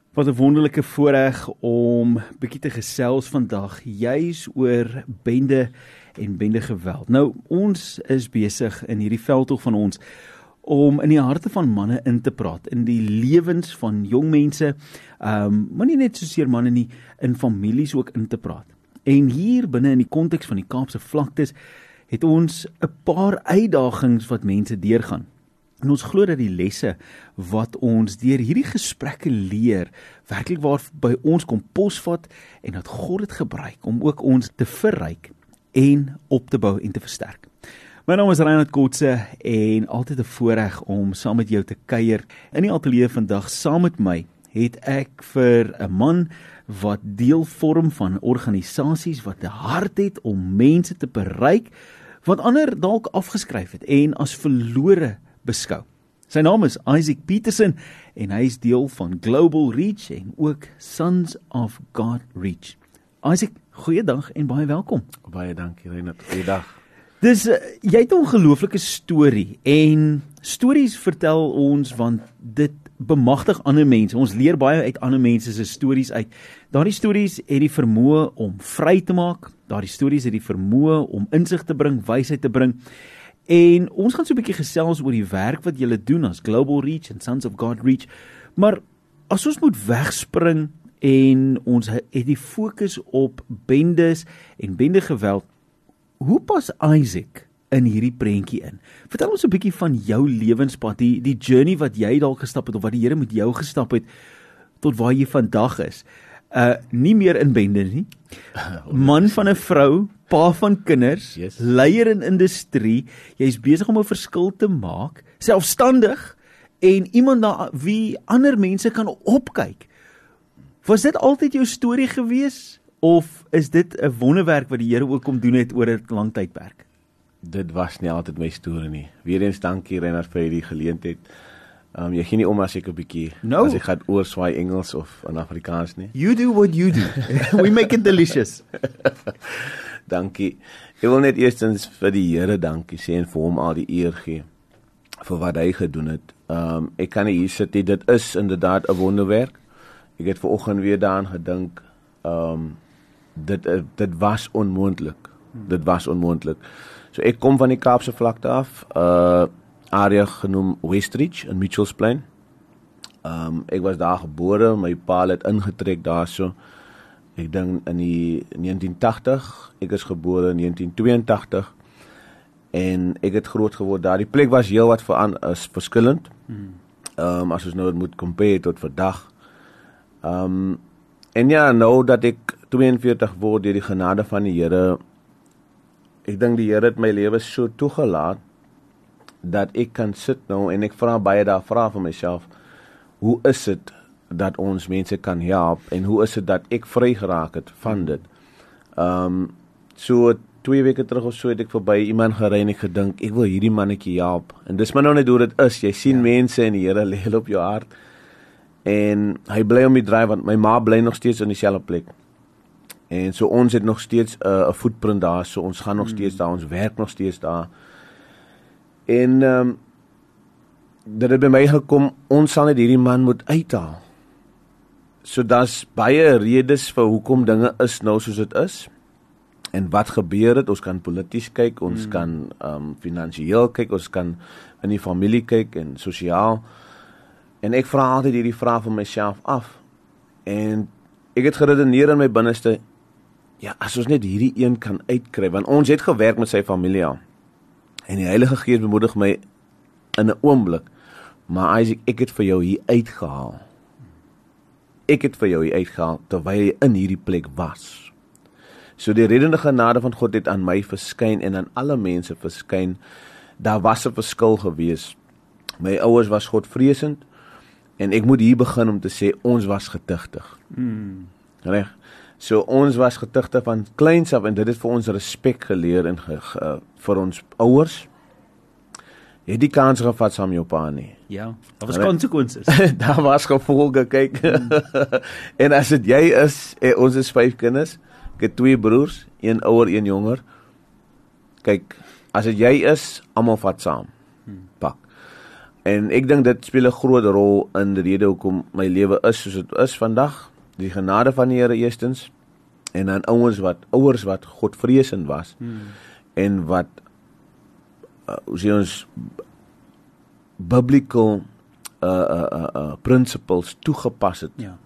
Wat 'n wonderlike voorreg om bietjie te gesels vandag, juis oor bende en bendegeweld. Nou, ons is besig in hierdie veldtog van ons om in die harte van manne in te praat, in die lewens van jong mense, maar nie net soseer manne nie, in families ook in te praat. En hier binne in die konteks van die Kaapse vlaktes het ons 'n paar uitdagings wat mense deurgaan. En ons glo dat die lesse wat ons deur hierdie gesprekke leer, werklik waar by ons kom posvat en dat God dit gebruik om ook ons te verryk en op te bou en te versterk. My naam is Reinhard Kotse en altyd 'n voorreg om saam met jou te kuier. In die ateljee vandag saam met my het ek vir 'n man wat deel vorm van organisasies wat 'n hart het om mense te bereik wat ander dalk afgeskryf het en as verlore beskou. Sy naam is Isaac Peterson en hy is deel van Global Reach en ook Sons of God Reach. Isaac, goeiedag en baie welkom. Baie dankie Reinhard, goeiedag. Dus jy het 'n ongelooflike storie en stories vertel ons want dit bemagtig ander mense. Ons leer baie uit ander mense se stories uit. Daardie stories het die vermoë om vry te maak, daardie stories het die vermoë om insig te bring, wysheid te bring. En ons gaan so 'n bietjie gesels oor die werk wat julle doen as Global Reach en Sons of God Reach. Maar as ons moet wegspring en ons het die fokus op bendes en bendegeweld, hoe pas Isaac in hierdie prentjie in? Vertel ons 'n bietjie van jou lewenspad, die journey wat jy dalk gestap het of wat die Here met jou gestap het tot waar jy vandag is. Nie meer in bende nie. Man van 'n vrou, pa van kinders, Yes. leier in industrie, jy's besig om 'n verskil te maak, selfstandig en iemand na wie ander mense kan opkyk. Was dit altyd jou storie gewees of is dit 'n wonderwerk wat die Here ook kom doen het oor 'n lang tydperk? Dit was nie altyd my storie nie. Weereens dankie Reinhard vir die geleentheid. Jy gee nie om as ek 'n bietjie, No. as ek gaan oorswaai Engels of in Afrikaans nie. You do what you do. We make it delicious. Dankie. Ek wil net eerstens vir die Here dankie sê en vir hom al die eer gee vir wat hy gedoen het. Ek kan nie hier sit nie, dit is inderdaad 'n wonderwerk. Ek het vanoggend weer daaraan gedink. Dit was onmoontlik. Dit was onmoontlik. So ek kom van die Kaapse vlakte af, area genoem Westridge in Mitchells Plain. Ek was daar gebore, my pa het ingetrek daarso. Ek dink in die 1980, ek is gebore in 1982 en ek het groot geword daar. Die plek was heel wat verskillend. As ons nou moet compare tot vandag. En ja, nou dat ek 42 word deur die genade van die Here, ek dink die Here het my lewe so toegelaat dat ek kan sit nou en ek vra baie daar vra vir myself, hoe is dit dat ons mense kan help en hoe is dit dat ek vry geraak het van dit? So 2 weke terug of so het ek verby iemand gery en ek gedink, ek wil hierdie mannetjie help. En dis maar nou net hoe dit is, jy sien mense en die Here lê op jou hart. En hy bly om die draai, want my ma bly nog steeds in dieselfde plek. En so ons het nog steeds 'n footprint daar, so ons gaan nog steeds daar, ons werk nog steeds daar. En dit het by my gekom, ons sal net hierdie man moet uithaal. So daar's baie redes vir hoekom dinge is nou soos dit is. En wat gebeur het, ons kan polities kyk, ons kan finansiëel kyk, ons kan in die familie kyk en sosiaal. En ek vra altyd hierdie vraag van myself af. En ek het geredeneer in my binneste, ja, as ons net hierdie een kan uitkry, want ons het gewerk met sy familie al. En die Heilige Gees bemoedig my in 'n oomblik, maar Isaac, ek het vir jou hier uitgehaal. Ek het vir jou hier uitgehaal, terwyl jy in hierdie plek was. So die reddende genade van God het aan my verskyn en aan alle mense verskyn. Daar was 'n verskil gewees. My ouers was Godvreesend, en ek moet hier begin om te sê, ons was getuigtig. Reg? So ons was getuigtig van kleins af, en dit het vir ons respek geleer en vir ons ouers. Jy het die kans gevat saam jou pa nie. Ja, daar was konsekwensies. Daar was gevolge, kyk. En as dit jy is, ons is 5 kinders, ek het 2 broers, 1 ouer, 1 jonger. Kyk, as dit jy is, almal vat saam. Pak. En ek dink dit speel 'n groot rol in die rede hoekom my lewe is soos dit is vandag. Die genade van die Here eerstens, en dan ouers wat godvreesend was, en wat hoe sê ons biblical principles toegepas het. Ja.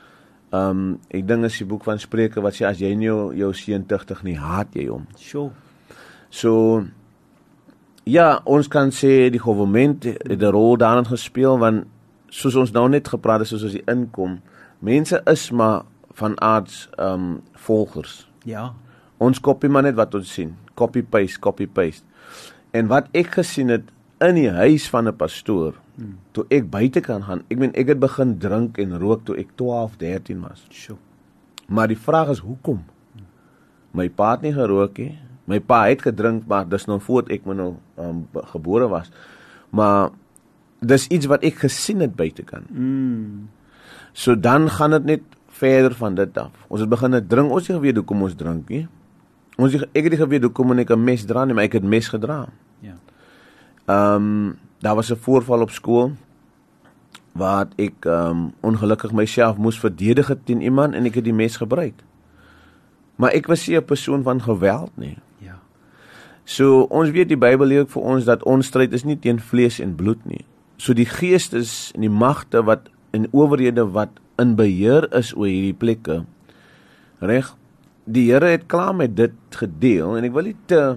Ek dink is die boek van Spreuke wat sê, as jy nie jou seun tugtig nie, haat jy hom. Sure. So, ja, ons kan sê die government het 'n rol daarin gespeel, want soos ons nou net gepraat het, soos ons die inkom, mense is maar van aards volgers. Ja. Ons kopie maar net wat ons sien. Copy-paste. En wat ek gesien het in die huis van 'n pastoor, toe ek buite kan gaan, ek het begin drink en rook toe ek 12, 13 was. Sure. Maar die vraag is, hoekom? My pa het nie gerook nie. My pa het gedrink, maar dis nou voor ek gebore was. Maar dis iets wat ek gesien het buitekant. So dan gaan dit net verder van dit af. Ons het begin drink, ons het geweet hoekom ons drink nie. Ek het nie geweet hoekom ek 'n mes dra nie, maar ek het mes gedra. Ja. Daar was 'n voorval op skool waar ek ongelukkig myself moes verdedig teen iemand en ek het die mes gebruik. Maar ek was nie 'n persoon van geweld nie. Ja. So ons weet die Bybel leer ook vir ons dat ons stryd is nie teen vlees en bloed nie. So die geestes en die magte wat en owerhede wat in beheer is oor hierdie plekke. Reg? Die Here het klaar met dit gedeel en ek wil nie te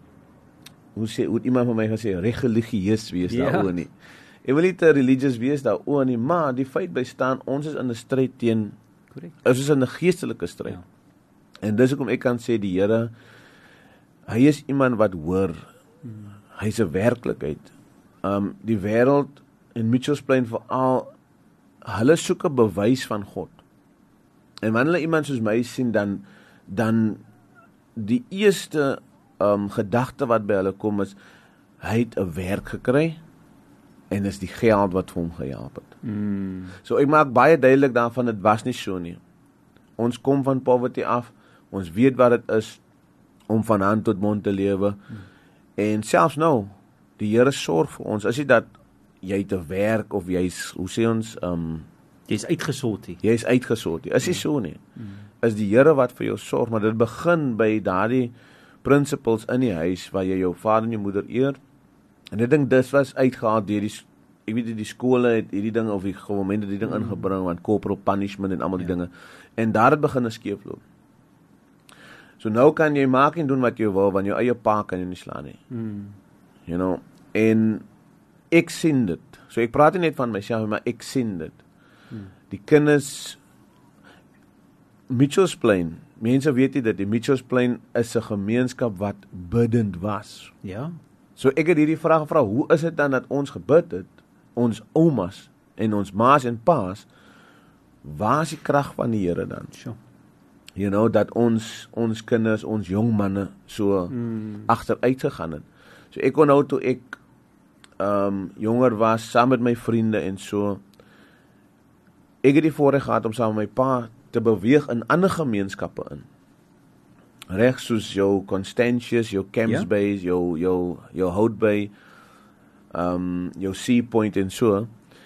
hoe iemand van my gesê religieus wees daaroor nie. Ek wil nie te religious wees daaroor nie, maar die feit bestaan ons is in 'n stryd teen ons is in 'n geestelike stryd. Ja. En dis hoekom ek kan sê die Here, hy is iemand wat hoor. Hy is 'n werklikheid. Die wêreld en Mitchells Plain veral, hulle soek 'n bewys van God. En wanneer hulle iemand soos my sien, dan die eerste gedagte wat by hulle kom is, hy het 'n werk gekry en dis die geld wat vir hom gehelp het. So ek maak baie duidelik daarvan, dit was nie so nie. Ons kom van poverty af, ons weet wat dit is om van hand tot mond te lewe. En selfs nou, die Here sorg vir ons. Is nie dat jy te werk of jy's, hoe sê ons, jy's uitgesort nie. Jy's uitgesort nie. Is nie so nie. Is die Here wat vir jou sorg, maar dit begin by daardie principles in die huis waar jy jou vader en jou moeder eer. En ek dink dis was uitgehaal deur die skole het hierdie ding of die government het die ding ingebring, want corporal punishment en almal die dinge. En daar het begin 'n skeefloop. So nou kan jy maak en doen wat jy wil, want jou eie pa kan jy nie slaan nie. You know, en ek sien dit. So ek praat nie net van myself, maar ek sien dit. Die kinders, Mitchells Plain, mense weet nie dat die Mitchells Plain is 'n gemeenskap wat biddend was. Ja. So ek het hierdie vraag gevra, hoe is dit dan dat ons gebid het, ons oumas en ons ma's en pa's, waar is die krag van die Here dan? Sure. You know, dat ons kinders, ons jong manne so agteruit gegaan het. So ek kon nou toe ek jonger was, saam met my vriende en so, ek het die voorreg gehad om saam met my pa te beweeg in ander gemeenskappe in. Reg soos jou Constantius, jou Camps Bay, jou Hout Bay, jou Sea Point en so.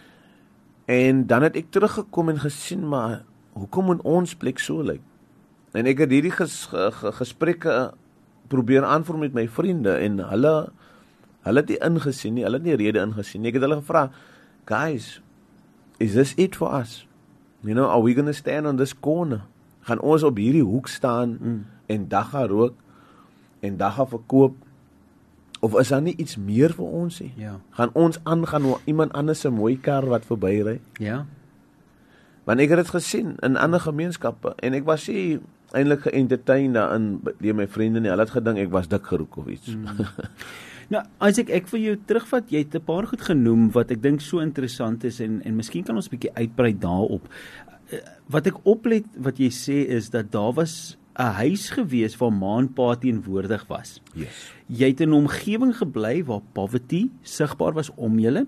En dan het ek teruggekom en gesien, maar hoekom moet ons plek so lyk? En ek het hierdie gesprekke probeer aanvoer met my vriende en hulle het nie ingesien nie, hulle het nie rede ingesien nie. Ek het hulle gevra, guys, is this it for us? You know, are we going to stand on this corner? Gaan ons op hierdie hoek staan en dag gaan rook en dag gaan verkoop? Of is daar nie iets meer vir ons nie? Ja. Gaan ons aangaan oor iemand anders se mooi kar wat verbyry? Ja. Want ek het dit gesien in ander gemeenskappe en ek was nie eintlik geëntertain daarin deur my vriende nie. Hulle het gedink ek was dik geroek of iets. Nou, Isaac, ek wil jou terugvat. Jy het 'n paar goed genoem wat ek dink so interessant is en miskien kan ons 'n bietjie uitbrei daarop. Wat ek oplet wat jy sê is dat daar was 'n huis gewees waar ma en pa teenwoordig was. Yes. Jy het in 'n omgewing gebly waar poverty sigbaar was om julle.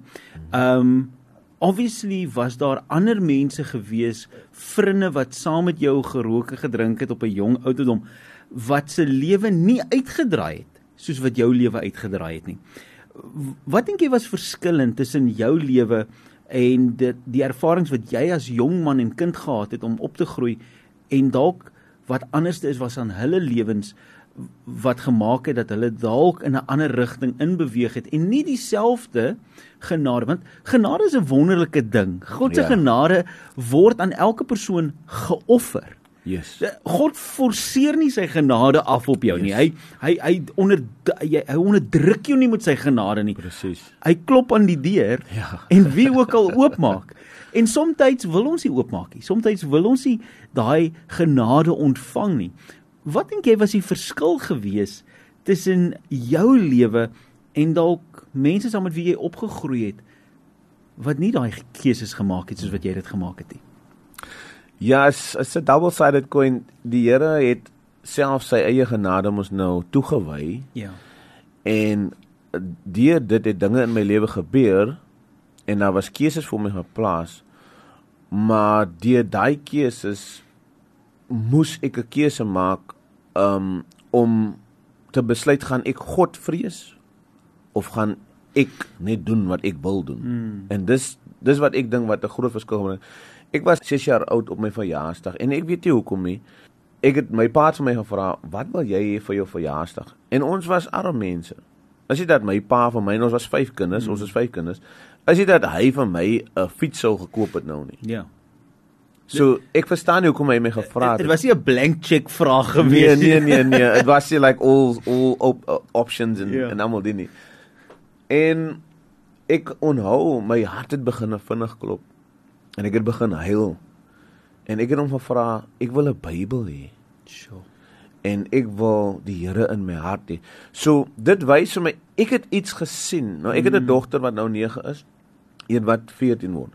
Obviously was daar ander mense gewees, vriende wat saam met jou gerook en gedrink het op 'n jong ouderdom, wat se lewe nie uitgedraai het soos wat jou lewe uitgedraai het nie. Wat dink jy was verskillend tussen jou lewe en die ervarings wat jy as jong man en kind gehad het om op te groei en dalk wat anders is was aan hulle lewens wat gemaak het dat hulle dalk in 'n ander rigting inbeweeg het en nie dieselfde genade, want genade is 'n wonderlike ding. God se genade word aan elke persoon geoffer. Yes. God forceer nie sy genade af op jou nie. Hy onderdruk jou nie met sy genade nie. Presies. Hy klop aan die deur en wie ook al oopmaak. En soms wil ons nie oopmaak nie. Soms wil ons nie daai genade ontvang nie. Wat dink jy was die verskil gewees tussen jou lewe en dalk mense saam met wie jy opgegroei het wat nie daai keuses gemaak het soos wat jy dit gemaak het nie? Ja, is 'n double-sided coin. Die Here het self sy eie genade ons nou toegewy. Ja. En deur dit het dinge in my lewe gebeur en daar was keuses vir my geplaas. Maar deur daai keuses moes ek 'n keuse maak om te besluit, gaan ek God vrees of gaan ek net doen wat ek wil doen. En dis wat ek dink wat 'n groot verskil gemaak het. Ek was 6 jaar oud op my verjaarsdag en ek weet nie hoekom nie. My pa het vir my gevra, wat wil jy hê vir jou verjaarsdag? En ons was arm mense. As jy dat my pa vir my, ons was 5 kinders, ons is 5 kinders. As jy dat hy vir my 'n fiets sou gekoop het nou nie. Ja. So ek verstaan nie hoekom hy my gevra het. Dit was nie 'n blank check vraag gewees nie. Nee. It was like all options en almal dit nie. En ek onthou my hart het begin vinnig klop. En ek het begin huil. En ek het hom gevra, ek wil 'n Bybel hê. Sure. En ek wil die Here in my hart hê. So dit wys vir my, ek het iets gesien. Nou ek het 'n dogter wat nou 9 is, een wat 14 word.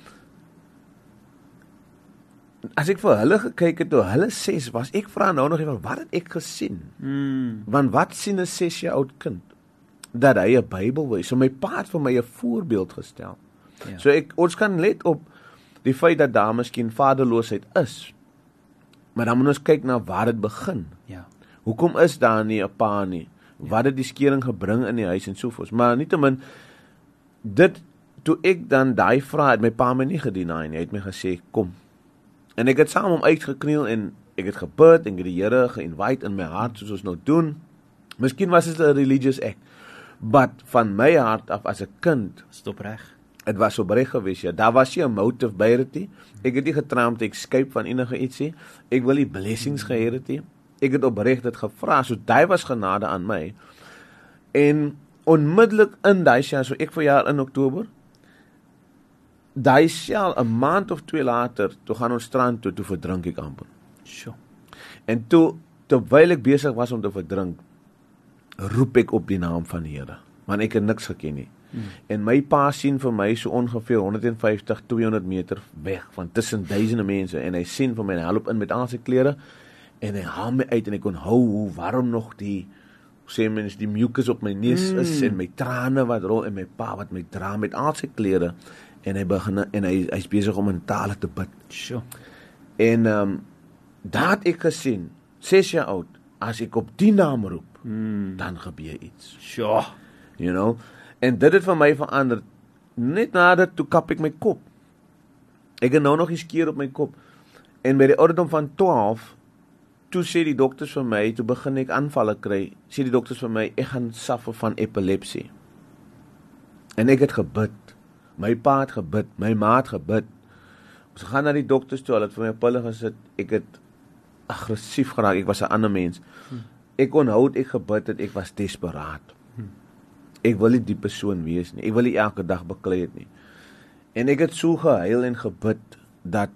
As ek vir hulle gekyk het toe hulle 6 was, ek vra nou nog eendag, wat het ek gesien? Want wat sien 'n 6 jaar oud kind? Dat hy 'n Bybel wil. So my pa het vir my 'n voorbeeld gestel. Ja. So ons kan let op die feit dat daar miskien vaderloosheid is. Maar dan moet ons kyk na waar dit begin. Ja. Hoekom is daar nie 'n pa nie? Wat het die skering gebring in die huis en so voort. Maar nietemin dit toe ek dan daai vraag het my pa my nie gedeny nie. Hy het my gesê kom. En ek het saam hom uitgekniel en ek het gebid en ek het die Here ge-invite in my hart soos ons nou doen. Miskien was dit 'n religious act, but van my hart af as 'n kind, stop reg. Dit was opreg gewees, ja. Daar was nie 'n motive by dit nie. Ek het nie getraam om te escape van enige ietsie. Ek wil die blessings gehê het nie. Ek het opreg dit gevra, so daai was genade aan my. En onmiddellik in daai jaar, so ek verjaar in Oktober, daai jaar 'n maand of 2 later, toe gaan ons strand toe verdrink ek amper. Sure. En terwyl ek besig was om te verdrink, roep ek op die naam van die Here, want ek het niks geken nie. En my pa sien vir my so ongeveer 150, 200 meter weg van tussen duisende mense en hy sien vir my en hy loop in met al sy klere en hy haal my uit en ek kon hou hoe warm nog die mucus op my neus is en my trane wat rol en my pa wat my dra met al sy klere en hy begin en hy's besig om in tale te bid. Sure. En daar het ek gesien 6 jaar oud, as ek op die naam roep, dan gebeur iets. Sure. You know? En dit het vir my verander. Net nadat toe kap ek my kop. Ek het nou nog 'n skeer op my kop. En by die ouderdom van 12, toe sê die dokters vir my, toe begin ek aanvalle kry, sê die dokters vir my, ek gaan suffer van epilepsie. En ek het gebid. My pa het gebid, my ma het gebid. Ons gaan na die dokters toe, hulle het vir my pille gesit, ek het aggressief geraak, ek was 'n ander mens. Ek onthou ek gebid het, ek was desperaat. Ek wil nie die persoon wees nie, ek wil nie elke dag beklei het nie. En ek het so gehuil en gebid, dat,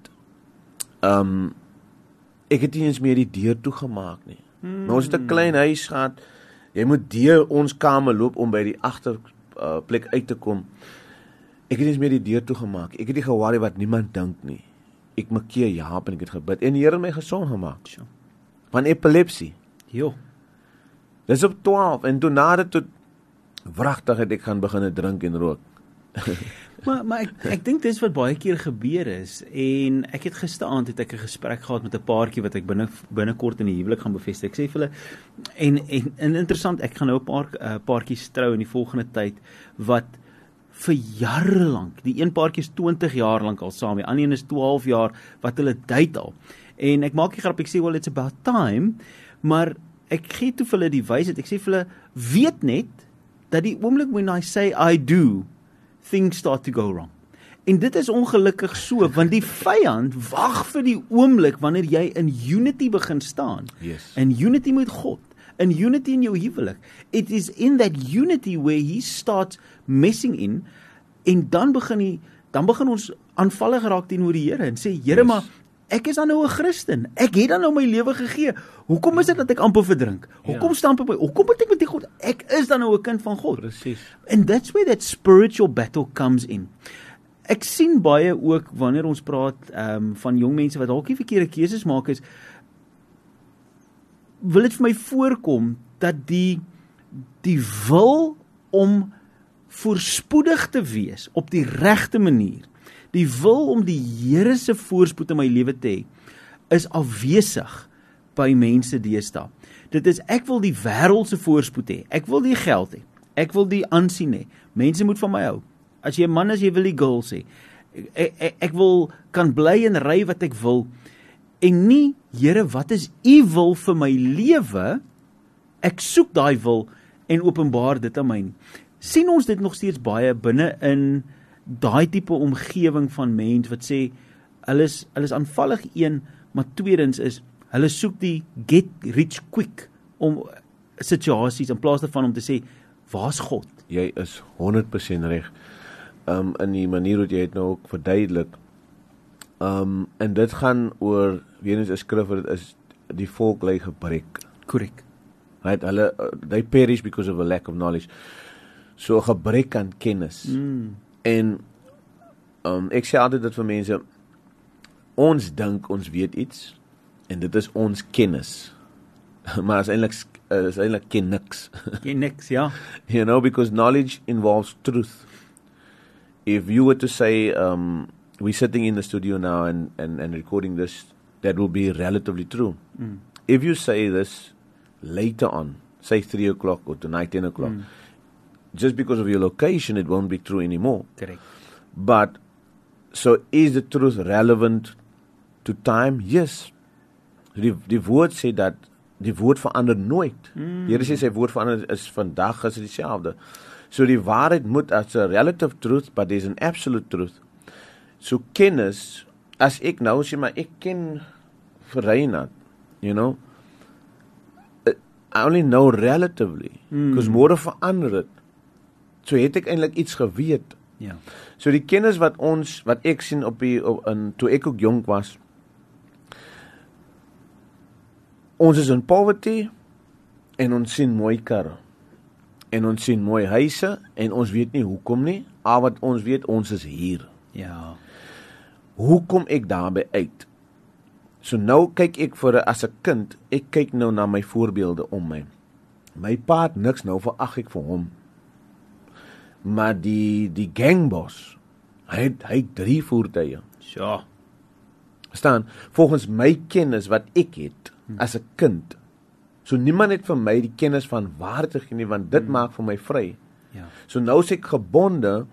ek het nie eens meer die deur toegemaak nie. Maar ons het 'n klein huis gehad, jy moet deur ons kamer loop, om by die agterplek uit te kom. Ek het nie eens meer die deur toegemaak, ek het nie geworry wat niemand dink nie. Ek maak Jaap en ek het gebid, en die Here het my gesond gemaak, van epilepsie. Jo. Dis op 12, en toe na dit, wragtig het ek gaan begin drink en rook. Maar ek dink dis wat baie keer gebeur is, en ek het gisteraand het ek 'n gesprek gehad met 'n paartjie wat ek binnekort in die huwelik gaan bevestig. Ek sê vir hulle, en interessant, ek gaan nou 'n paar paartjies trou in die volgende tyd, wat vir jare lank, die een paartjie is 20 jaar lank al saam, die ander een is 12 jaar, wat hulle date al. En ek maak die grap, ek sê, well, it's about time, maar ek gee toe vir hulle die wysheid, ek sê vir hulle, weet net, dat die oomblik when I say I do, things start to go wrong. En dit is ongelukkig so, want die vyand wag vir die oomblik wanneer jy in unity begin staan. Yes. In unity met God, in unity in jou huwelik. It is in that unity where he starts messing in, en dan begin ons aanvallig raak teenoor die Here en sê, Here, Yes. maar ek is dan nou 'n Christen. Ek het dan nou my lewe gegee. Hoekom is dit dat ek amper verdrink? Hoekom stamp ek by? Hoekom moet ek met die God? Ek is dan nou 'n kind van God. Presies. And that's where that spiritual battle comes in. Ek sien baie ook wanneer ons praat van jong mense wat dalk nie verkeerde keuses maak is, wil dit vir my voorkom dat die wil om voorspoedig te wees op die regte manier, die wil om die Here se voorspoed in my lewe te hê, is afwesig by mense deesdae. Dit is, ek wil die wêreld se voorspoed hê, ek wil die geld hê, ek wil die aansien hê, mense moet van my hou. As jy 'n man is, jy wil die girls hê. Ek wil kan bly en ry wat ek wil, en nie, Here, wat is u wil vir my lewe? Ek soek daai wil en openbaar dit aan my nie. Sien ons dit nog steeds baie binne in daai tipe omgewing van mense wat sê, hulle is aanvallig een, maar tweedens is, hulle soek die get rich quick om situasies, in plaas daarvan om te sê, waar's God? Jy is 100% reg. In die manier wat jy het nou ook verduidelik. En dit gaan oor, weer eens 'n skrif, dit is die volk lê gebrek. Korrek. Right? They perish because of a lack of knowledge. So 'n gebrek aan kennis. En ek sê altyd dit vir mense, ons dink ons weet iets, en dit is ons kennis. Maar is eintlik ken niks. Ken niks, ja. You know, because knowledge involves truth. If you were to say, we're sitting in the studio now and recording this, that will be relatively true. If you say this later on, say 3 o'clock or tonight 10 o'clock, just because of your location, it won't be true anymore. Correct. But, so is the truth relevant to time? Yes. Die woord sê dat, die woord verander nooit. Die Here sê sy woord verander is vandag is dieselfde. So die waarheid moet as a relative truth, but there's an absolute truth. So kennis, as ek nou sê, maar ek ken vir Reinhard, you know, I only know relatively, because môre verander dit. So het ek eintlik iets geweet. Ja. So die kennis wat ek sien toe ek ook jonk was, ons is in poverty, en ons sien mooi karre, en ons sien mooi huise, en ons weet nie hoekom nie, al wat ons weet, ons is hier. Ja. Hoe kom ek daarby uit? So nou kyk ek as 'n kind, ek kyk nou na my voorbeelde om my. My pa het niks, nou verag ek vir hom. Maar die gangbos, hy het 3 voertuie. Ja. Verstaan? Volgens my kennis wat ek het, as 'n kind. So niemand het vir my die kennis van waar te gee nie, want dit maak vir my vry. Ja. So nou is ek gebonde,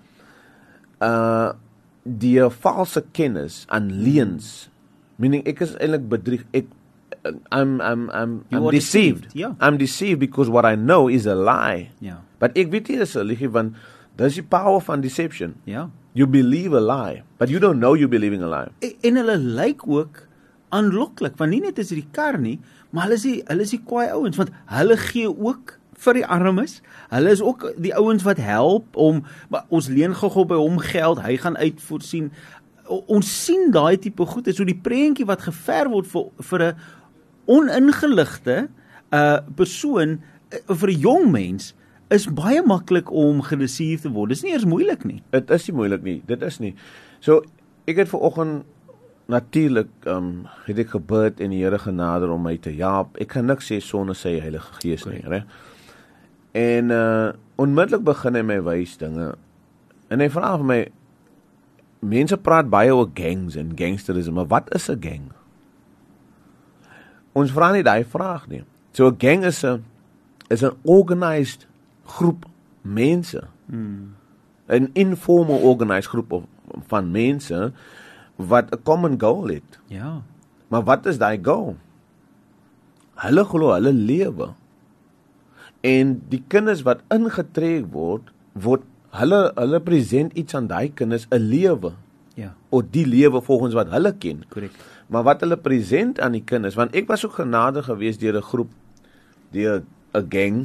die valse kennis aan leuns, meaning ek is eintlik bedrieg, I'm deceived. Yeah. I'm deceived because what I know is a lie. Ja. But ek weet nie dis 'n lieg, want dis die power van deception. Ja. You believe a lie, but you don't know you're believing a lie. En hulle lyk ook aanloklik, want nie net is dit die kar nie, maar hulle is die kwaai ouens, want hulle gee ook vir die armes. Hulle is ook die ouens wat help maar ons leen gou by hom geld, hy gaan uitvoorsien. Ons sien daai tipe goed, so die prentjie wat geverf word vir 'n oningeligte persoon, vir 'n jong mens, is baie maklik om gedeceive te word. Dis nie eers moeilik nie. Dit is nie moeilik nie, dit is nie. So, ek het vanoggend natuurlik het ek gebid en die Here genader om my te help. Ek kan niks sê sonder sy Heilige Gees nie, reg? En onmiddellik begin hy my wys dinge. En hy vra vir my, mense praat baie oor gangs en gangsterisme, maar wat is 'n gang? Ons vra nie daai vraag nie. So 'n gang is 'n organized groep mense. 'n informal organized groep van mense wat 'n common goal het. Ja. Maar wat is daai goal? Hulle glo hulle lewe. En die kinders wat ingetrek word hulle present iets aan daai kinders, 'n lewe. Ja. Of die lewe volgens wat hulle ken. Korrek. Maar wat hulle present aan die kinders, want ek was ook genadig geweest deur 'n groep, deur 'n gang.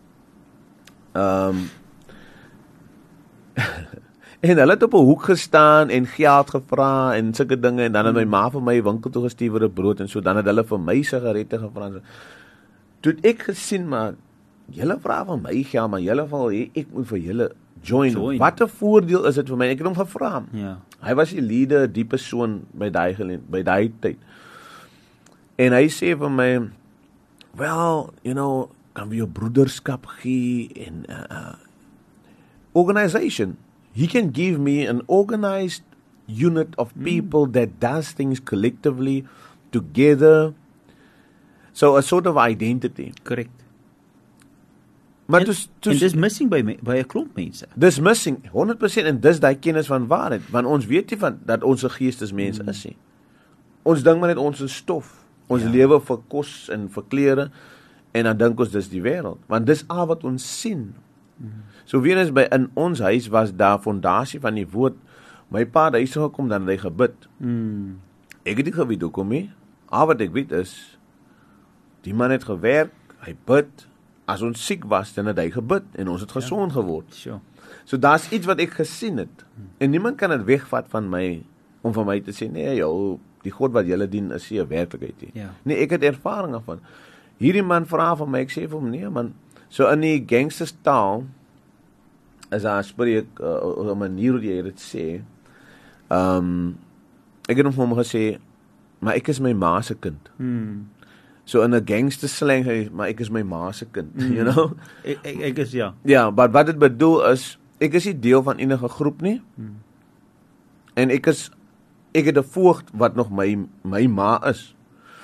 En hulle het op 'n hoek gestaan en geld gevra en sulke dinge en dan het my ma vir my winkel toe gestuur vir 'n brood en so dan het hulle vir my sigarette gevra. Toe het ek gesien, maar julle vra van my geld, maar julle wil hê ek moet vir julle join. Wat 'n voordeel is dit vir my? Ek het hom gevra. Ja. Hy was die leader, die persoon by daai tyd. En hy sê vir my, well, kan we jou broederskap gee en organization. He can give me an organized unit of people that does things collectively, together. So a sort of identity. Korrek. Maar En dis missing by 'n klomp mense. Dis missing 100% en dis daai kennis van waarheid, want ons weet nie van dat ons 'n geestesmens is nie. Ons dink maar net ons is stof. Ons lewe vir kos en vir klere en dan dink ons dis die wêreld, want dis al wat ons sien. So weer eens in ons huis was daar fondasie van die woord. My pa het huis toe gekom, dan het hy gebid. Ek het nie geweet hoekom nie. Al wat ek weet is die man het gewerk, hy bid. As ons siek was, dan het hy gebid en ons het gesond geword. Sure. So daar's iets wat ek gesien het. En niemand kan dit wegvat van my om vir my te sê nee, die God wat julle dien is nie 'n werklikheid nie. Ja. Nee, ek het ervaring daarvan. Hierdie man vra van my, ek sê vir hom nee man. So in die gangsterstaal as hy spreek op 'n manier hoe jy dit sê. Ek het hom gesê, maar ek is my ma se kind. So in 'n gangster slang, maar ek is my ma se kind, you know? Ek is ja. Ja, maar wat dit bedoel is, ek is nie deel van enige groep nie. En ek het 'n voogd wat nog my ma is.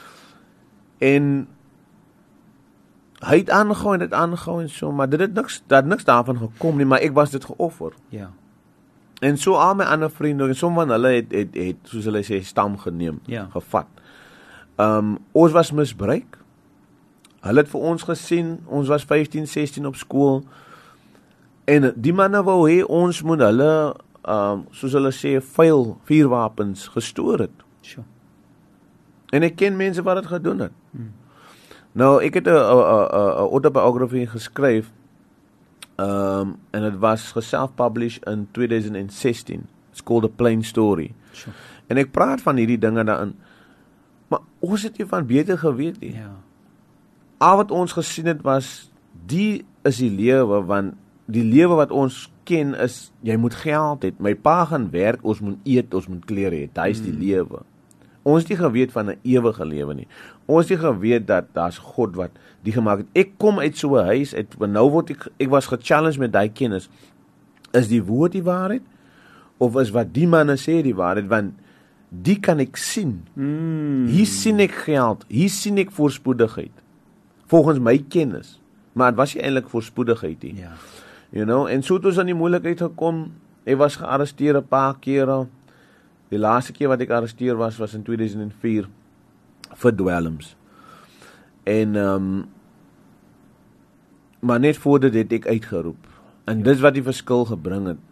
En hy het aangehou en so, maar dit het niks daarvan gekom nie, maar ek was dit geoffer. Ja. En so al my ander vriende en sommige van hulle het soos hulle sê stam geneem, gevat. Ons was misbruik. Hulle het vir ons gesien, ons was 15, 16 op skool. En die manne wou hê ons moet hulle soos hulle sê vuurwapens gestoor het. Sure. En ek ken mense wat dit gedoen het. Nou, ek het 'n autobiografie geskryf. En dit was self-published in 2016. It's called A Plain Story. Sure. En ek praat van hierdie dinge daarin. Maar ons het nie van beter geweet nie. Ja. Al wat ons gesien het was, die is die lewe, want die lewe wat ons ken is, jy moet geld hê. My pa gaan werk, ons moet eet, ons moet klere hê. Dit is die lewe. Ons het nie geweet van 'n ewige lewe nie. Ons het nie geweet dat daar's God wat die gemaak het. Ek kom uit so 'n huis, nou word ek was gechallenged met daai kennis. Is die woord die waarheid? Of is wat die manne sê die waarheid? Want die kan ek sien. Hier sien ek geld, hier sien ek voorspoedigheid. Volgens my kennis. Maar dit was nie eintlik voorspoedigheid nie. Ja. You know, en so het ons aan die moeilikheid gekom. Ek was gearresteer 'n paar kere. Die laaste keer wat ek arresteer was in 2004 vir dwelms. En maar net voor dit het ek uitgeroep. En dis wat die verskil gebring het.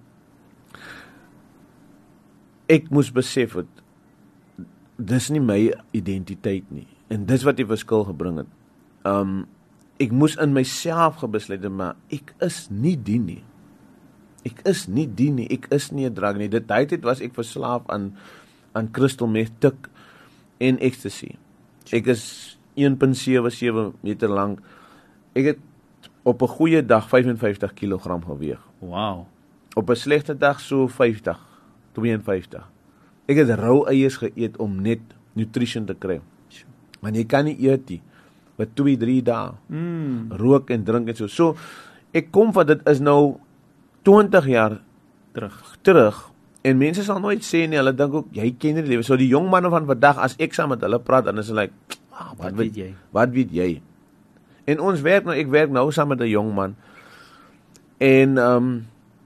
Ek moes besef het, dis nie my identiteit nie. En dis wat die verskil gebring het. Ek moes in myself gebesluit het, maar ek is nie die nie. Ek is nie die nie, ek is nie 'n drug nie. Dit tyd was ek verslaaf aan crystal meth, tik en ecstasy. Ek is 1.77 meter lank. Ek het op 'n goeie dag 55 kg geweeg. Wow. Op 'n slegte dag so 50, 52. Ek het rou eiers geëet om net nutrition te kry. Want jy kan nie eet nie vir 2-3 dae. Rook en drink en so. So ek kom van dit is nou 20 jaar terug En mense sal nooit sê nie, hulle dink ook, jy ken nie die lewe. So die jong manne van vandag, as ek saam met hulle praat, dan is hulle like, wat weet jy? Wat weet jy? En ons werk nou, ek werk nou saam met 'n jong man. En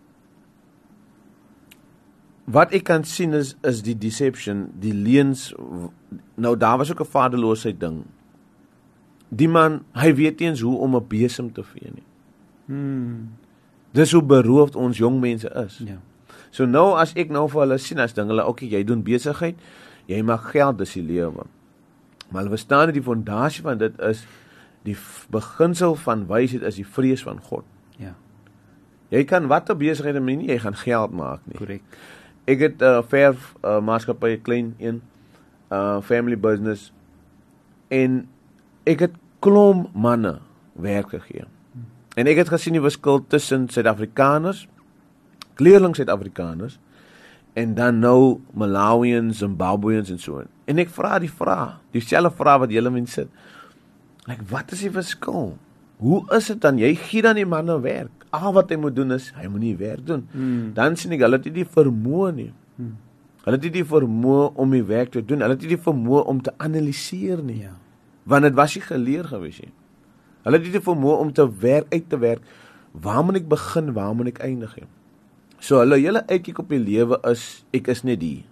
wat ek kan sien is die deception, die leuns. Nou daar was ook 'n vaderloosheid ding. Die man, hy weet nie eens hoe om 'n besem te vee nie. Dis hoe beroofd ons jong mense is. Ja. So nou as ek nou vir hulle sien, as ding hulle, okay, jy doen besigheid, jy maak geld, dis die lewe. Maar hulle verstaan dat die fondasie van dit is, die beginsel van wysheid is die vrees van God. Ja. Jy kan watter besigheid doen, nie, jy gaan geld maak nie. Korrek. Ek het verf maatskappy, klein een, family business, en ek het klomp manne werk gegee. En ek het gesien die verskil tussen Suid-Afrikaners, kleerling Suid-Afrikaners, en dan nou Malawians, Zimbabweans en so. En ek vra dieselfde vraag wat julle mense sit. Like, wat is die verskil? Hoe is dit dan? Jy gee dan die manne werk. Wat hy moet doen is, hy moet nie werk doen. Dan sien ek, hulle het nie die vermoë nie. Hulle het nie die vermoë om die werk te doen. Hulle het nie die vermoë om te analiseer nie. Ja. Want dit was nie geleer gewees nie. Hulle het nie die vermoë om uit te werk. Waar moet ek begin, waar moet ek eindig? So hulle hele uitkyk op die lewe is, ek is net die.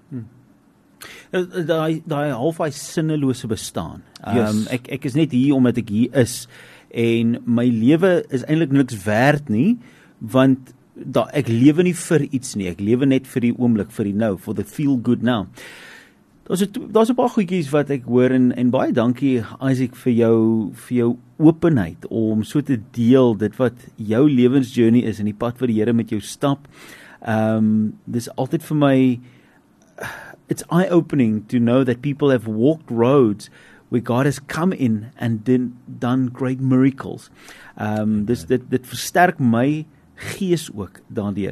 Daai half sinnelose bestaan. Yes. Ek is net hier omdat ek hier is, en my lewe is eintlik niks werd nie, want ek lewe nie vir iets nie, ek lewe net vir die oomblik, vir die nou, for the feel good now. Daar's 'n paar goedjies wat ek hoor, en baie dankie Isaac vir jou openheid om so te deel dit wat jou lewensjourney is en die pad wat die Here met jou stap. Dis altyd vir my, it's eye-opening to know that people have walked roads where God has come in and done great miracles. Dit versterk my gees ook daardeur.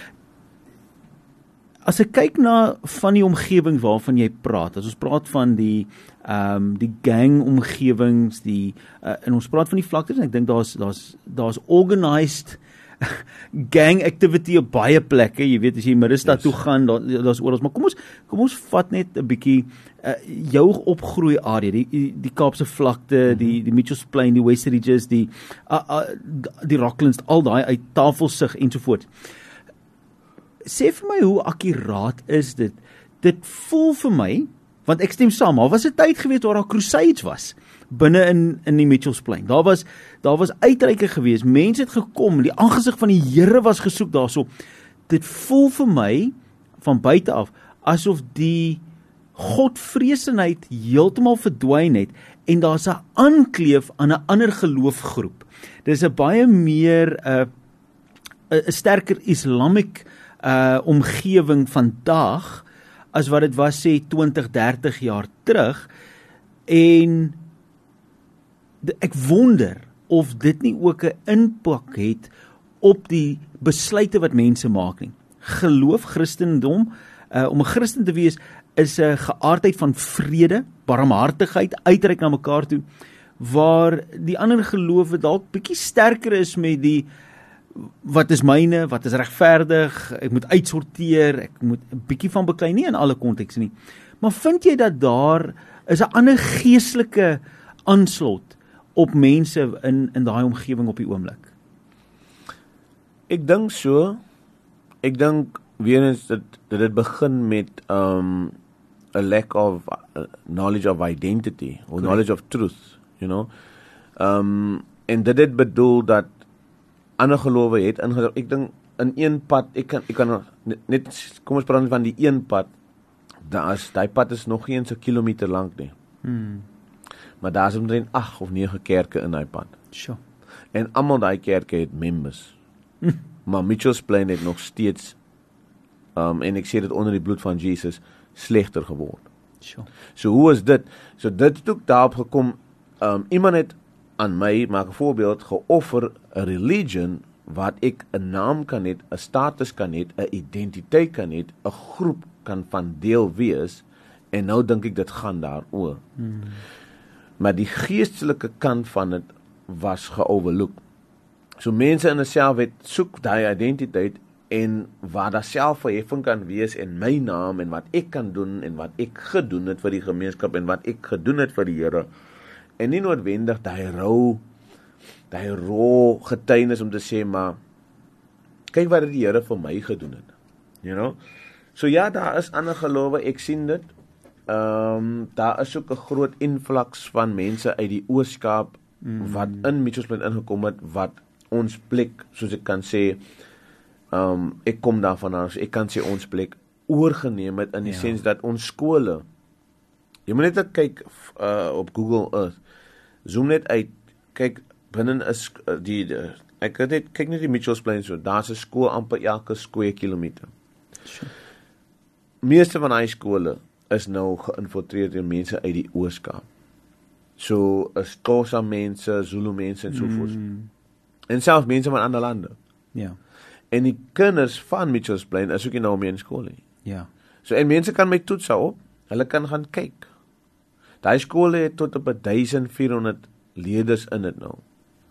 As ek kyk na van die omgewing waarvan jy praat, as ons praat van die gang omgewings, en ons praat van die vlaktes, en ek dink daar's organized gang activity op baie plekke, jy weet, as jy Middelstad toe gaan, daar's oral, maar kom ons vat net 'n bietjie jou opgroei area, die Kaapse vlakte, die Mitchells Plain, die West Ridges, die Rocklands, al daai uit Tafelsig ensovoorts. Sê vir my, hoe akkuraat is dit? Dit voel vir my, want ek stem saam, maar was 'n tyd gewees waar daar crusades was binne in die Mitchells Plain. Daar was uitreike gewees, mense het gekom, die aangesig van die Here was gesoek daarso. Dit voel vir my van buite af asof die godvreesenheid heeltemal verdwyn het en daar's 'n aankleef aan 'n ander geloofgroep. Dis 'n baie meer 'n sterker Islamic omgewing vandag as wat dit was sê 20-30 jaar terug, en ek wonder of dit nie ook 'n impak het op die besluite wat mense maak nie. Geloof, Christendom, om 'n Christen te wees is 'n geaardheid van vrede, barmhartigheid, uitreik na mekaar toe, waar die ander gelowe dalk bietjie sterker is met die wat is myne, wat is regverdig, ek moet uitsorteer, ek moet 'n bietjie van beklei, nie in alle kontekste nie. Maar vind jy dat daar is 'n ander geestelike aanslot op mense in daai omgewing op die oomblik? Ek dink so. Ek dink weer eens dat dit begin met a lack of knowledge of identity or knowledge of truth, you know. En dit het bedoel dat ander gelowe het ingedrag. Ek dink in een pad, ek kan net, kom ons praat van die een pad, daai pad is nog geen so kilometer lank nie. Maar daar is omtrent 8 of 9 kerke in daai pad. Sure. En almal daai kerke het members. Maar Mitchells Plain het nog steeds, en ek sê dit onder die bloed van Jesus, slegter geword. Sure. So hoe is dit? So dit het ook daarop gekom, iemand het aan my, maak 'n voorbeeld, geoffer 'n religion wat ek 'n naam kan hê, 'n status kan hê, 'n identiteit kan hê, 'n groep kan van deel wees, en nou dink ek dit gaan daaroor. Maar die geestelike kant van dit was geoverlook. So mense in hulself het soek daai identiteit, en waar daar selfverheffing kan wees en my naam en wat ek kan doen en wat ek gedoen het vir die gemeenskap en wat ek gedoen het vir die Here en nie noodwendig daai rou getuienis om te sê maar kyk wat die Here vir my gedoen het, you know. So ja, daar is ander gelowe, ek sien dit. Daar is ook 'n groot invloed van mense uit die Oos-Kaap wat in Mitchells Plain ingekom het, wat ons plek, soos ek kan sê, ek kom daarvan af, so ek kan sê ons plek oorgeneem het in die sens dat ons skole, jy moet net kyk op Google Earth, zoom net uit, kyk, binne is ek het net, kyk net die Mitchells Plain so, daar's 'n skool amper elke square kilometer. Sure. Meeste van die skole is nou geïnfiltreer deur mense uit die Oos-Kaap. So, is Xhosa mense, Zulu mense en sovoorts. En selfs mense van ander lande. Ja. En die kinders van Mitchells Plain is ook nie nou meer in skool nie. Ja. So, en mense kan my toets op, hulle kan gaan kyk. Daai skole het tot op 1400 leerders in dit nou.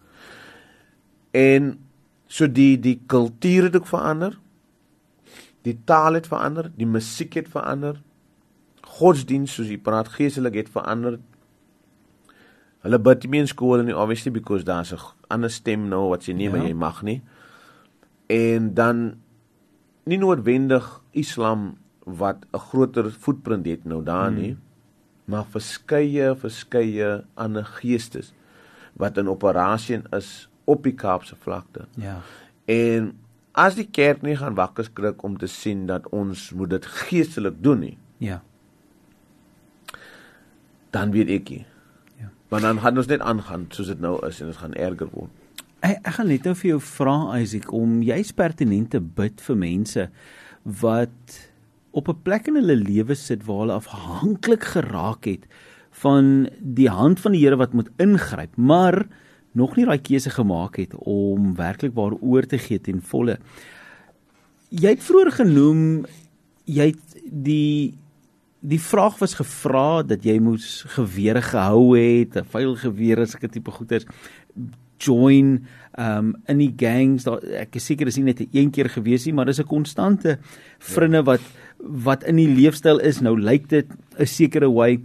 En so die kultuur het ook verander, die taal het verander, die musiek het verander, godsdienst, soos jy praat, geestelik het verander. Hulle bid nie meer in skole nie, obviously, because daar's 'n ander stem nou, wat sê nee, maar jy mag nie. En dan, nie noodwendig Islam, wat 'n groter footprint het nou daar nie, maar verskeie ander geestes, wat in operasie is, op die Kaapse vlakte. Ja. En as die kerk nie gaan wakker skrik om te sien dat ons moet dit geestelik doen nie, ja, dan weet ek nie. Ja. Maar dan gaan ons net aangaan soos dit nou is en dit gaan erger word. Ek gaan net nou vir jou vra, Isaac, om juist pertinent te bid vir mense wat op 'n plek in hulle lewe sit waar hulle afhanklik geraak het van die hand van die Here wat moet ingryp, maar nog nie daai keuse gemaak het om werklik waar oor te gee ten volle. Jy het vroeër genoem, jy het die vraag was gevra dat jy moes gewere gehou het, 'n vuil gewere, sulke tipe goeders, join in die gangs. Ek is seker dis nie net 'n keer gewees nie, maar dis 'n konstante vrinde wat in die leefstyl is. Nou lyk dit 'n sekere way.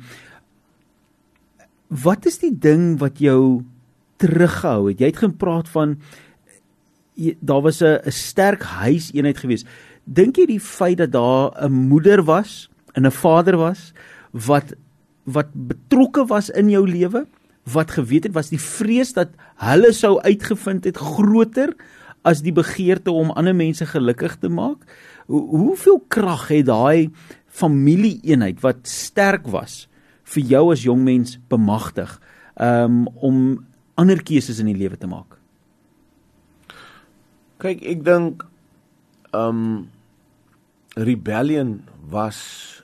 Wat is die ding wat jou teruggehou het? Jy het gepraat van daar was 'n sterk huiseenheid gewees. Dink jy die feit dat daar 'n moeder was en 'n vader was wat betrokke was in jou lewe, wat geweet het, was die vrees dat hulle sou uitgevind het groter as die begeerte om ander mense gelukkig te maak? Hoeveel krag het daai familieeenheid wat sterk was vir jou as jong mens bemagtig om ander keuses in die lewe te maak? Kyk, ek dink rebellion was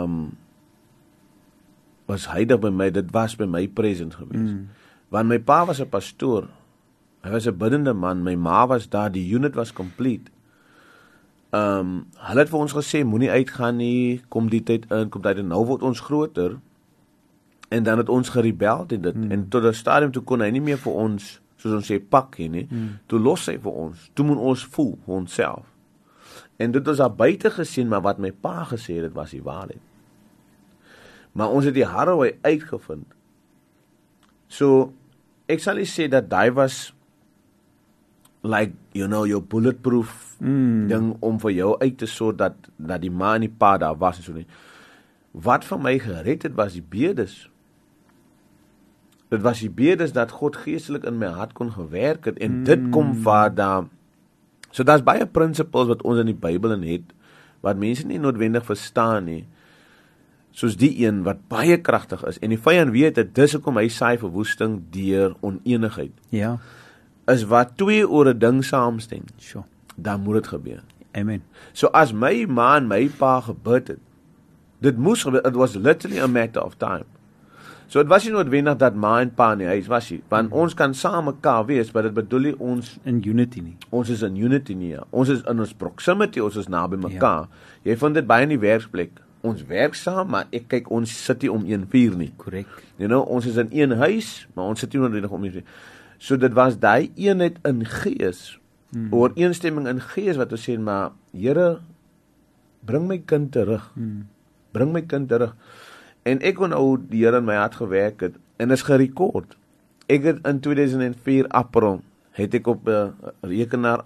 heidig by my, dit was by my present gewees. Want my pa was 'n pastoor, hy was 'n biddende man, my ma was daar, die unit was complete. Hulle het vir ons gesê, moenie uitgaan nie, kom die tyd in, kom tyd in, nou word ons groter, en dan het ons gerebeld in dit, en tot 'n stadium toe kon hy nie meer vir ons, soos ons sê, pak nie, toe los hy vir ons, toe moet ons voel, vir onsself. En dit was daar buite gesien, maar wat my pa gesê het, was die waarheid. Maar ons het die harde way uitgevind. So, ek sal nie sê dat die was like, you know, your bulletproof ding om vir jou uit te sort dat die ma en die pa daar was en so nie. Wat vir my gered het, was die bedes. Dit was die bedes dat God geestelik in my hart kon gewerk het, en dit kom waar daar. So daar's baie principles wat ons in die Bybel in het, wat mense nie noodwendig verstaan nie, soos die een wat baie kragtig is, en die vyand weet dit, dis hoekom hy saai verwoesting deur onenigheid. Ja. Is wat twee oor 'n ding saamstem, Sure. dan moet dit gebeur. Amen. So as my ma en my pa gebid het, dit moes gebeur, it was literally a matter of time. So het was nie noodwendig dat ma en pa in die huis was nie, want ons kan saam mekaar wees, maar dit bedoel nie ons In unity nie. Ons is in unity nie, ja. Ons is in ons proximity, ons is naby mekaar. Ja. Jy vind dit baie in die werksplek. Ons werk saam, maar ek kyk, ons sit nie om een vuur nie. Korrek. You know, ons is in een huis, maar ons sit nie noodwendig om een vuur. So dit was daai eenheid in gees, ooreenstemming in gees wat ons sê, maar Here, bring my kind terug. Bring my kind terug. En ek onthou die Here in my hart gewerk het, en is gerekord. Ek het in 2004 April, het ek op 'n rekenaar,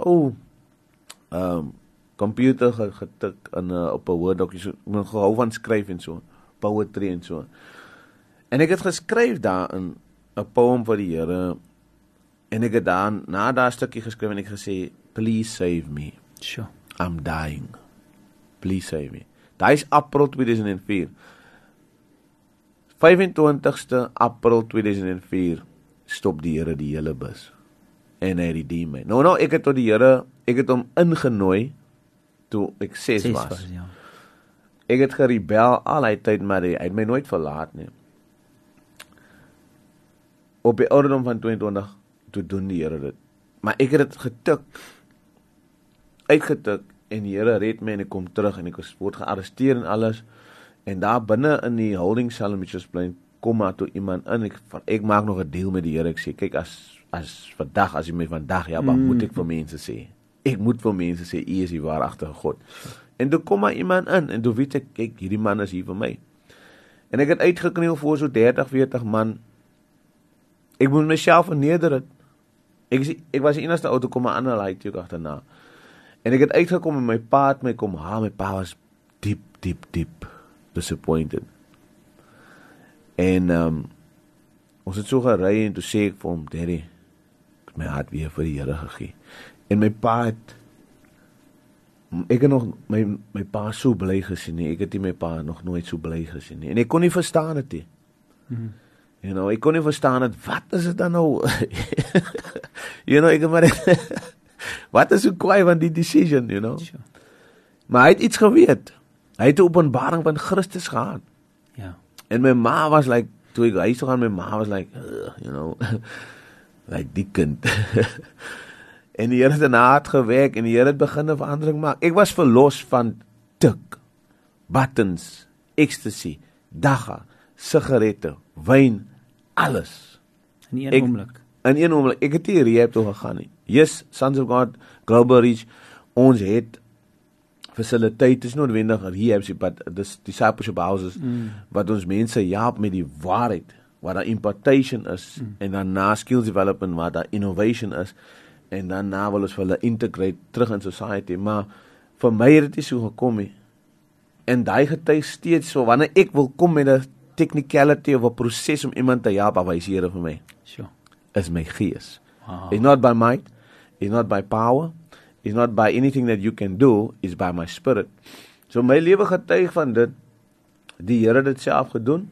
computer getik op 'n Word document, so, ek gehou van skryf en so, poetry en so. En ek het geskryf daarin 'n poem vir die Here, en ek het na daai stukkie geskryf en ek gesê, please save me. Sure. I'm dying. Please save me. Daai is April 2004. 25ste April 2004 stop die Here die hele bus. En hy redeem my. Nou, ek het tot die Here, ek het hom ingenooi toe ek 6 was. Ja. Ek het gerebel al die tyd, maar hy het my nooit verlaat nie. Op die ouderdom van 22, toe doen die Here dit. Maar ek het dit uitgetik, en die Here red my, en ek kom terug, en ek word gearresteer en alles, en daar binne in die holding cell in Mitchells Plain, kom maar toe iemand in, ek maak nog 'n deal met die Here, ek sê, kyk, as jy my vandag, ja, maar moet ek vir mense sê, ek moet vir mense sê, U is die waaragtige God, en toe kom maar iemand in, en toe weet ek, kyk, hierdie man is hier vir my, en ek het uitgekniel voor so 30-40 man, ek moet myself verneder het, ek was die enigste ou toe kom maar ander laai toe agterna, en ek het uitgekom en my pa het my kom haal, my pa was diep disappointed. En ons het so gery en toe sê ek vir hom, Daddy, ek het my hart weer vir die Here gegee. En my pa het, ek het nog my pa so bly gesien nie, ek het nie my pa nog nooit so bly gesien nie, en ek kon nie verstaan het nie. You know, ek kon nie verstaan het, wat is dit dan nou? You know, ek het maar, wat is so kwaai van die decision, you know? Sure. Maar hy het iets geweet. Hy het 'n openbaring van Christus gehad. Ja. En my ma was like, toe ek huis toe gaan, my ma was like, you know, like die kind. En die Here het in haar hart gewerk, en die Here het begin 'n verandering maak. Ek was verlos van tik, buttons, ecstasy, dagga, sigarette, wyn, alles. In een oomblik. In een oomblik. Ek het nie rehab toe gegaan nie. Yes, Sons of God, Global Reach, ons het fasiliteit, is noodwendig rehabs, but dis discipleship houses, wat ons mense help met die waarheid, waar daar impartation is, en dan na skills development, waar daar innovation is, en dan na wil ons vir hulle integrate terug in society, maar vir my het dit nie so gekom nie, en die getuig steeds so, wanneer ek wil kom met 'n technicality of 'n proses om iemand te help, wys die Here vir my, Sure. is my gees. Wow. It's not by might, it's not by power, it's not by anything that you can do, it's by my spirit. So my lewe getuig van dit, die Here het dit self gedoen.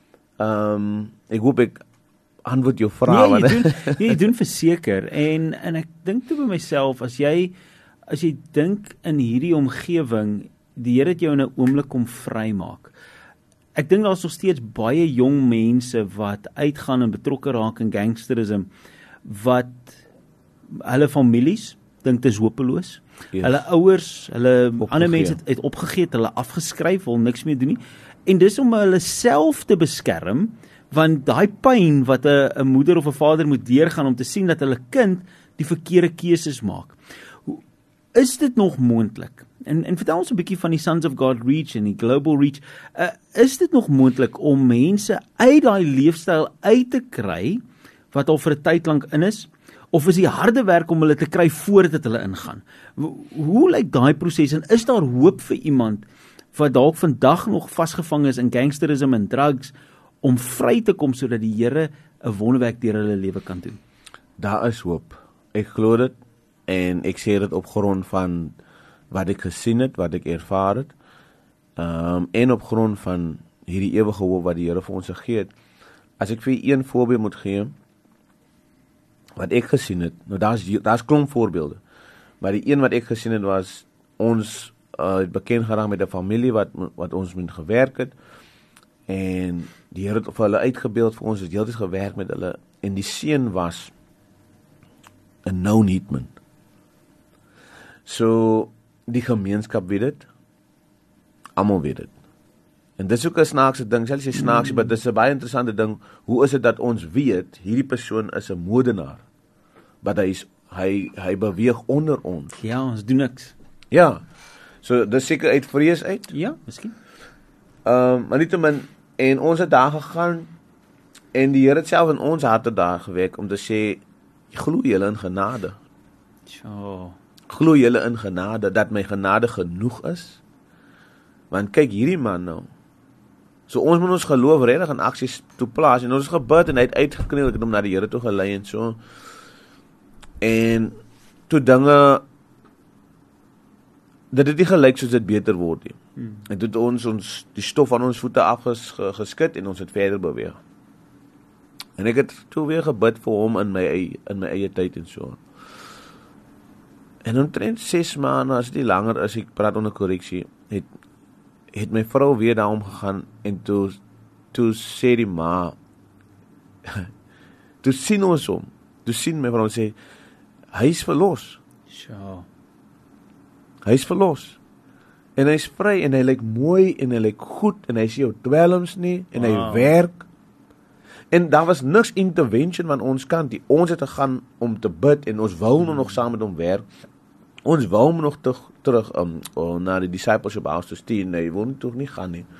Ek hoop ek antwoord jou vraag. Jy doen verseker, en ek dink toe by myself, as jy dink in hierdie omgewing, die Here het jou in 'n oomblik kom vrymaak. Ek dink daar's nog steeds baie jong mense wat uitgaan en betrokke raak in gangsterisme, wat hulle families dink dit is hopeloos. Yes. Hulle ouers, hulle ander mense het opgegee, hulle afgeskryf, wil niks meer doen nie. En dis om hulle self te beskerm, want daai pyn wat 'n moeder of 'n vader moet deurgaan om te sien dat hulle kind die verkeerde keuses maak. Is dit nog moontlik? En vertel ons 'n bietjie van die Sons of God Reach en die Global Reach. Is dit nog moontlik om mense uit daai leefstyl uit te kry wat al vir 'n tyd lank in is? Of is die harde werk om hulle te kry voordat hulle ingaan? Hoe lyk daai proses, en is daar hoop vir iemand wat dalk vandag nog vasgevang is in gangsterisme en drugs, om vry te kom sodat die Here 'n wonderwerk deur hulle lewe kan doen? Daar is hoop. Ek glo dit, en ek sê dit op grond van wat ek gesien het, wat ek ervaar het, en op grond van hierdie ewige hoop wat die Here vir ons gegee het. As ek vir een voorbeeld moet gee, wat ek gesien het, nou daar's klomp voorbeelde, maar die een wat ek gesien het was, ons het bekend geraak met 'n familie wat ons met gewerk het, en die Here het vir hulle uitgebeeld vir ons, het heeltyd gewerk met hulle, en die seun was 'n known hitman. So, die gemeenskap weet dit, almal weet dit. En dis ook 'n snaakse ding, sal jy sê snaakse, maar dis 'n baie interessante ding, hoe is dit dat ons weet, hierdie persoon is 'n moordenaar, but hy beweeg onder ons. Ja, ons doen niks. Ja. So dis seker uit vrees uit. Ja, miskien. Maar nietemin, en ons het daar gegaan en die Here het self in ons harte daar gewerk om te sê, glo julle in genade. Tja. Glo julle in genade, dat my genade genoeg is. Want kyk hierdie man nou. So ons moet ons geloof regtig in aksies toeplaas en ons het gebid en hy het uitgekniel, ek het hom na die Here toe gelei en so. En toe dinge dit het nie gelyk soos dit beter word nie. En toe het ons die stof van ons voete afgeskit en ons het verder beweeg. En ek het toe weer gebid vir hom in my eie tyd en so. En omtrent 6 maande, as dit langer is, ek praat onder korreksie, het my vrou weer daarom gegaan en toe sê die ma, toe sien ons hom, toe sien my vrou sê, hy is verlos. Tja. Hy is verlos. En hy is vry en hy lyk mooi en hy lyk goed en hy sê jou dwelms nie en hy werk. En daar was niks intervention van ons kant nie. Ons het gegaan om te bid en ons wou nog saam met hom werk. Ons wou hom nog terug na die discipleship house te stuur. Nee, hy wou toch nie gaan nie.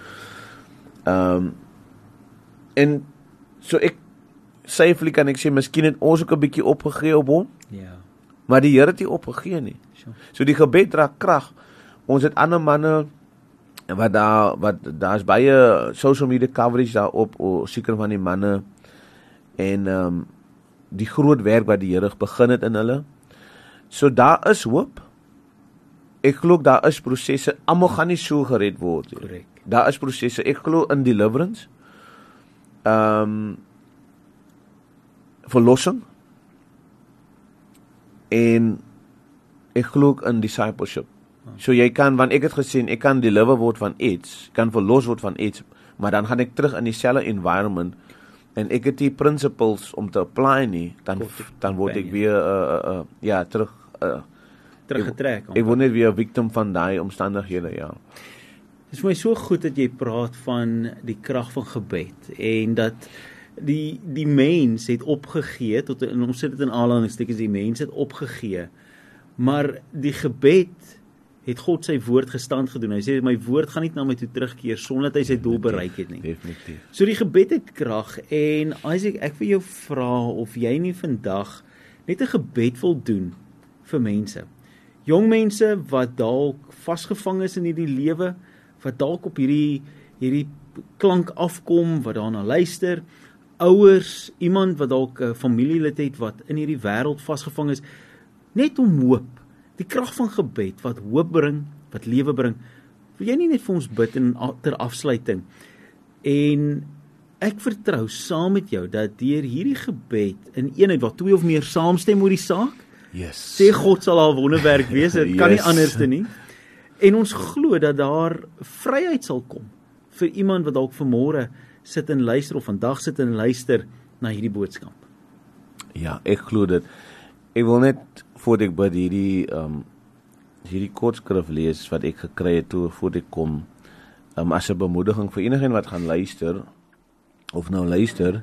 En so syflik kan ek sê, miskien het ons ook 'n bietjie opgegee op hom. Ja. Maar die Here het nie opgegee nie. So die gebed dra krag. Ons het ander manne daar's baie social media coverage daarop, seker van die manne en die groot werk wat die Here begin het in hulle. So daar is hoop. Ek glo daar is prosesse, almal gaan nie so gered word nie. Korrek. Daar is prosesse. Ek glo in deliverance. Verlossing. En ek glo ook in discipleship. So jy kan, want ek het gesien, ek kan deliver word van iets, kan verlos word van iets, maar dan gaan ek terug in dieselfde environment en ek het die principles om te apply nie, dan word ek weer teruggetrek. Ek word net weer 'n victim van daai omstandighede, ja. Dit is vir my so goed dat jy praat van die krag van gebed en dat die mens het opgegee tot en ons sit dit in aanhalingstekens, die mens het opgegee. Maar die gebed het God sy woord gestand gedoen. Hy sê my woord gaan nie na my toe terugkeer sonder dat hy sy doel bereik het nie. Definitief. So die gebed het krag en Isaac, ek wil jou vra of jy nie vandag net 'n gebed wil doen vir mense. Jong mense wat dalk vasgevang is in hierdie lewe, wat dalk op hierdie klank afkom, wat daarna luister, ouers, iemand wat dalk 'n familielid het wat in hierdie wêreld vasgevang is, net om hoop, die krag van gebed wat hoop bring, wat lewe bring. Wil jy nie net vir ons bid ter afsluiting? En ek vertrou saam met jou dat deur hierdie gebed in eenheid wat 2 of meer saamstem oor die saak, Yes. sê God sal haar wonderwerk wees, dit kan nie Yes. anderste nie. En ons glo dat daar vryheid sal kom vir iemand wat dalk vanmôre sit en luister of vandag sit en luister na hierdie boodskap. Ja, ek glo dit. Ek wil net voor ek bid hierdie kortskrif lees wat ek gekry het toe voor ek kom, as 'n bemoediging vir enigeen wat gaan luister of nou luister.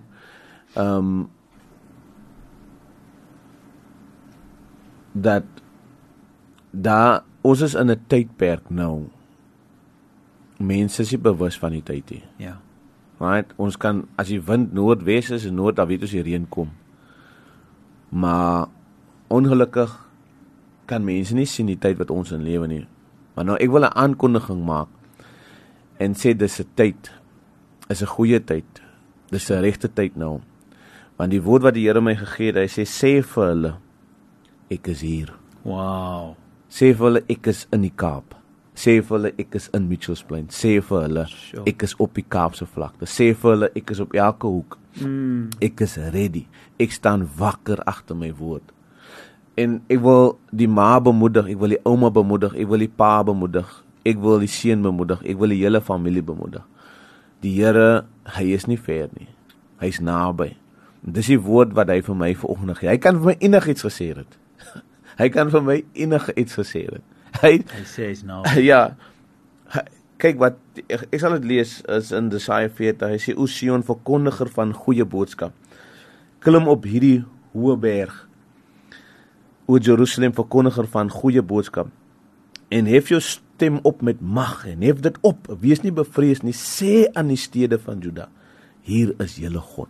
Dat ons is in 'n tydperk nou. Mense is nie bewus van die tyd nie. Ja. Right? Ons kan, as die wind noordwes is en noord, dan weet ons die reën kom. Maar ongelukkig kan mense nie sien die tyd wat ons in lewe nie. Maar nou, ek wil 'n aankondiging maak en sê dis 'n tyd, is 'n goeie tyd. Dis 'n regte tyd nou. Want die woord wat die Here my gegee het, hy sê vir hulle, ek is hier. Wow. Sê vir hulle, ek is in die Kaap. Sê vir hulle, ek is in Mitchells Plain. Sê vir hulle, Sure. ek is op die Kaapse vlakte. Sê vir hulle, ek is op elke hoek. Ek is ready. Ek staan wakker agter my woord. En ek wil die ma bemoedig, ek wil die ouma bemoedig, ek wil die pa bemoedig, ek wil die seun bemoedig, ek wil die hele familie bemoedig. Die Here, hy is nie ver nie. Hy is naby. En dis die woord wat hy vir my vanoggend gee. Hy kan vir my enigiets gesê het. Hy kan vir my enigiets gesê het. Hy sê hy's nou. Ja. Kyk wat ek sal dit lees is in Jesaja 40. Hy sê o Sion, verkondiger van goeie boodskap. Klim op hierdie hoë berg. o Jerusalem, verkondiger van goeie boodskap. En hef jou stem op met mag, en hef dit op, wees nie bevrees nie, sê aan die stede van Juda, hier is julle God.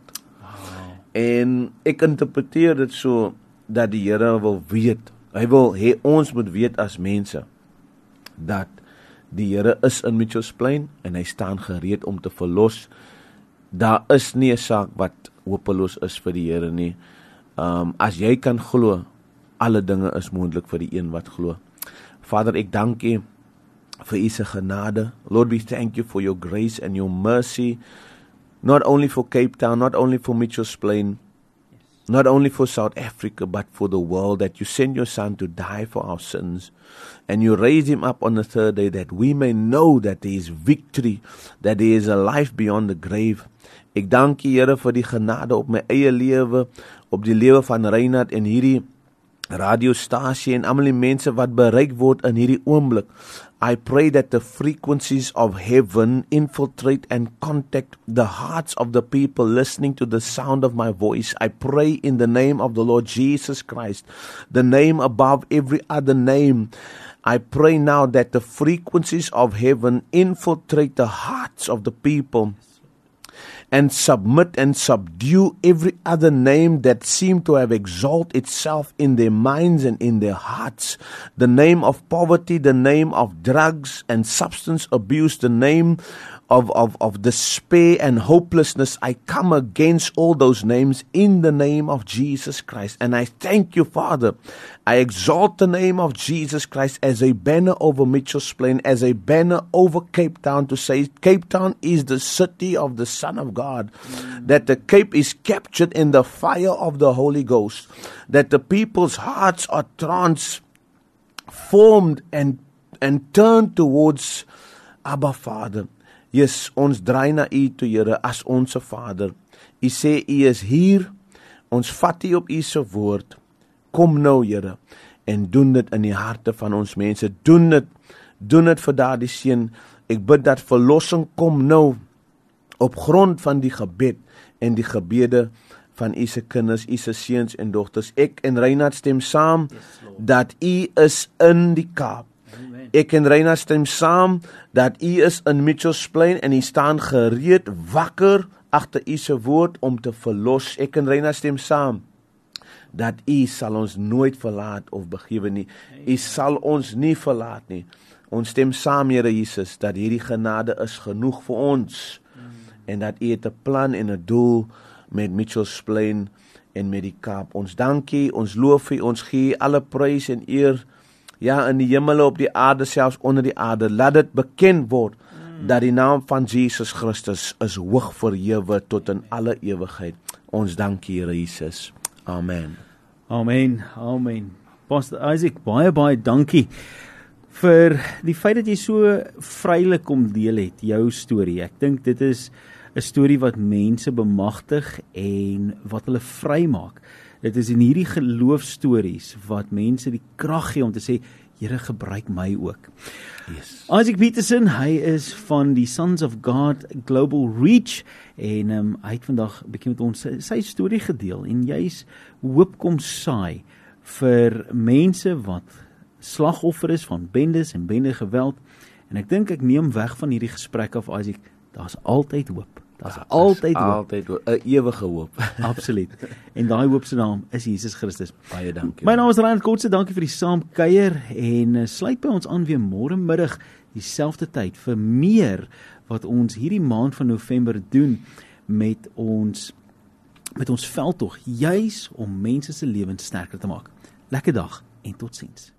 En ek interpreteer dit so, dat die Here wil weet, hy wil hê ons moet weet as mense, dat die Here is in Mitchells Plain, en hy staan gereed om te verlos. Daar is nie 'n saak wat hopeloos is vir die Here nie. As jy kan glo, alle dinge is moontlik vir die een wat glo. Vader, ek dank U vir U se genade. Lord, we thank You for Your grace and Your mercy, not only for Cape Town, not only for Mitchells Plain, not only for South Africa, but for the world, that You sent Your Son to die for our sins, and You raised Him up on the third day, that we may know that there is victory, that there is a life beyond the grave. Ek dank U, Here, vir die genade op my eie lewe, op die lewe van Reinhard en hierdie radiostasie en almal die mense wat bereik word in hierdie oomblik. I pray that the frequencies of heaven infiltrate and contact the hearts of the people listening to the sound of my voice. I pray in the name of the Lord Jesus Christ, the name above every other name. I pray now that the frequencies of heaven infiltrate the hearts of the people and submit and subdue every other name that seemed to have exalted itself in their minds and in their hearts. The name of poverty, the name of drugs and substance abuse, the name of despair and hopelessness. I come against all those names in the name of Jesus Christ. And I thank You, Father. I exalt the name of Jesus Christ as a banner over Mitchells Plain, as a banner over Cape Town, to say Cape Town is the city of the Son of God, that the Cape is captured in the fire of the Holy Ghost, that the people's hearts are transformed and turned towards Abba Father. Yes, ons draai na U toe, Here, as ons Vader. U sê U is hier, ons vat U op U se woord. Kom nou, Here, en doen dit in die harte van ons mense. Doen dit vir daardie seun. Ek bid dat verlossing kom nou op grond van die gebed en die gebede van U se kinders, U se seuns en dogters. Ek en Reinhard stem saam dat U is in die Kaap. Ek en Reinhard stem saam dat U is in Mitchells Plain en U staan gereed, wakker agter U se woord om te verlos. Ek en Reinhard stem saam dat U sal ons nooit verlaat of begewe nie. U sal ons nie verlaat nie. Ons stem saam, Here Jesus, dat hierdie genade is genoeg vir ons en dat U het 'n plan en 'n doel met Mitchells Plain en met die Kaap. Ons dankie, ons loof U, ons gee alle prys en eer. Ja, in die hemel, op die aarde, selfs onder die aarde. Laat dit bekend word dat die naam van Jesus Christus is hoog verhewe tot in alle ewigheid. Ons dank Here Jesus. Amen. Amen. Amen. Pastor Isaac, baie dankie vir die feit dat jy so vrylik kom deel het, jou storie. Ek dink dit is 'n storie wat mense bemagtig en wat hulle vry maak. Dit is in hierdie geloofstories wat mense die krag gee om te sê, Here, gebruik my ook. Yes. Isaac Peterson, hy is van die Sons of God Global Reach en hy het vandag 'n bietjie met ons sy storie gedeel en jy's hoop kom saai vir mense wat slagoffer is van bendes en bendegeweld. En ek dink ek neem weg van hierdie gesprek af, Isaac, daar's altyd hoop. Daar's altyd hoop. 'n ewige hoop. Absoluut. En daai hoop se naam is Jesus Christus. Baie dankie. My naam is Reinhard Kotse, dankie vir die saamkuier en sluit by ons aan weer môre middag dieselfde tyd vir meer wat ons hierdie maand van November doen met ons veldtog, juis om mense se lewens sterker te maak. Lekker dag en totsiens.